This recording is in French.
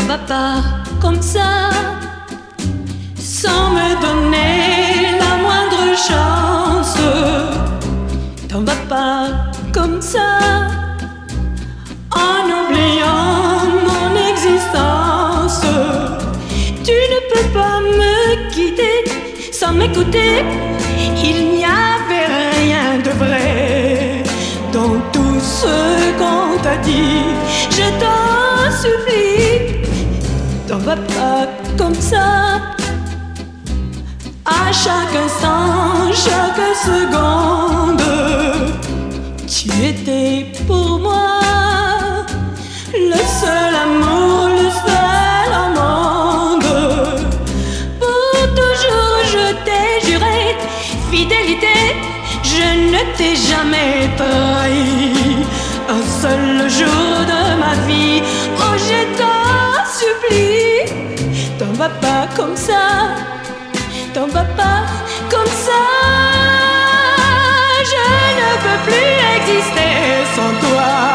vas pas comme ça, sans me donner la moindre chance. T'en vas pas comme ça, en oubliant mon existence. Tu ne peux pas me quitter sans m'écouter. Il n'y avait rien de vrai dans tout ce qu'on t'a dit. Je t'en supplie, t'en vas pas comme ça. À chaque instant, chaque seconde, tu étais pour moi le seul amour, le seul au monde. Pour toujours je t'ai juré fidélité, je ne t'ai jamais trahi un seul jour de ma vie. Oh, je t'en supplie, t'en vas pas comme ça, t'en vas pas comme ça. Je ne peux plus exister sans toi.